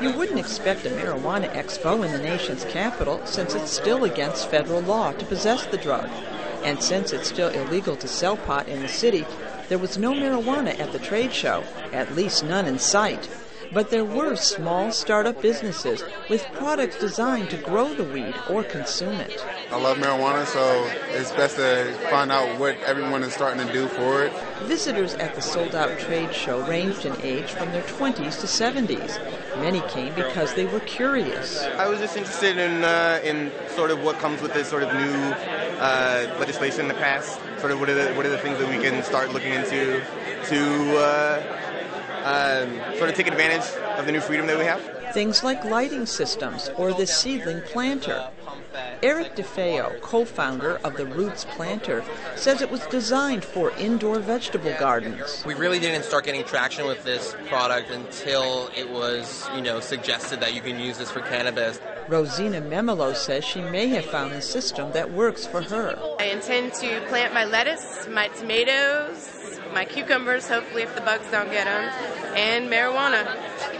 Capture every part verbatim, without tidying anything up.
You wouldn't expect a marijuana expo in the nation's capital since it's still against federal law to possess the drug. And since it's still illegal to sell pot in the city, there was no marijuana at the trade show, at least none in sight. But there were small startup businesses with products designed to grow the weed or consume it. I love marijuana, so it's best to find out what everyone is starting to do for it. Visitors at the sold-out trade show ranged in age from their twenties to seventies. Many came because they were curious. I was just interested in uh, in sort of what comes with this sort of new uh, legislation in the past. Sort of what are the what are the things that we can start looking into to uh, um, sort of take advantage of the new freedom that we have. Things like lighting systems or the seedling planter. Eric DeFeo, co-founder of the Roots Planter, says it was designed for indoor vegetable gardens. We really didn't start getting traction with this product until it was, you know, suggested that you can use this for cannabis. Rosina Memelo says she may have found the system that works for her. I intend to plant my lettuce, my tomatoes, my cucumbers, hopefully if the bugs don't get them, and marijuana.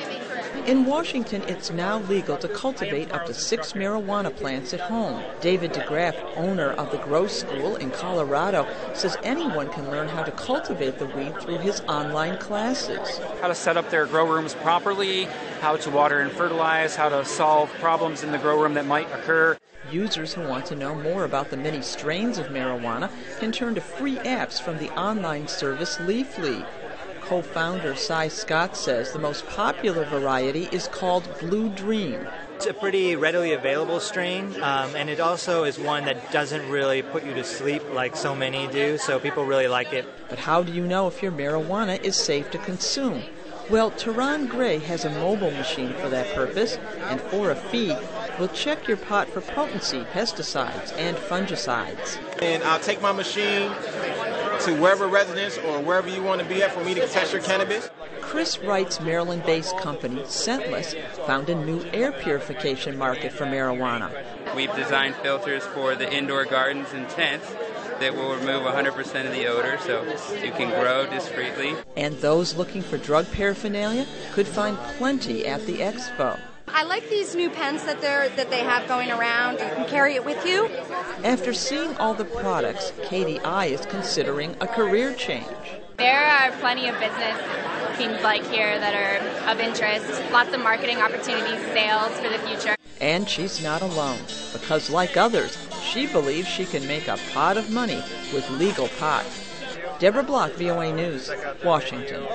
In Washington, it's now legal to cultivate up to six marijuana plants at home. David DeGraff, owner of the Grow School in Colorado, says anyone can learn how to cultivate the weed through his online classes. How to set up their grow rooms properly, how to water and fertilize, how to solve problems in the grow room that might occur. Users who want to know more about the many strains of marijuana can turn to free apps from the online service Leafly. Co-founder Cy Scott says the most popular variety is called Blue Dream. It's a pretty readily available strain, um, and it also is one that doesn't really put you to sleep like so many do, so people really like it. But how do you know if your marijuana is safe to consume? Well, Tehran Gray has a mobile machine for that purpose, and for a fee, will check your pot for potency, pesticides, and fungicides. And I'll take my machine to wherever residence or wherever you want to be at for me to test your cannabis. Chris Wright's Maryland-based company, Scentless, found a new air purification market for marijuana. We've designed filters for the indoor gardens and tents that will remove one hundred percent of the odor so you can grow discreetly. And those looking for drug paraphernalia could find plenty at the expo. I like these new pens that they're that they have going around. You can carry it with you. After seeing all the products, Katie I is considering a career change. There are plenty of business teams like here that are of interest. Lots of marketing opportunities, sales for the future. And she's not alone, because like others, she believes she can make a pot of money with legal pot. Deborah Block, V O A News, Washington.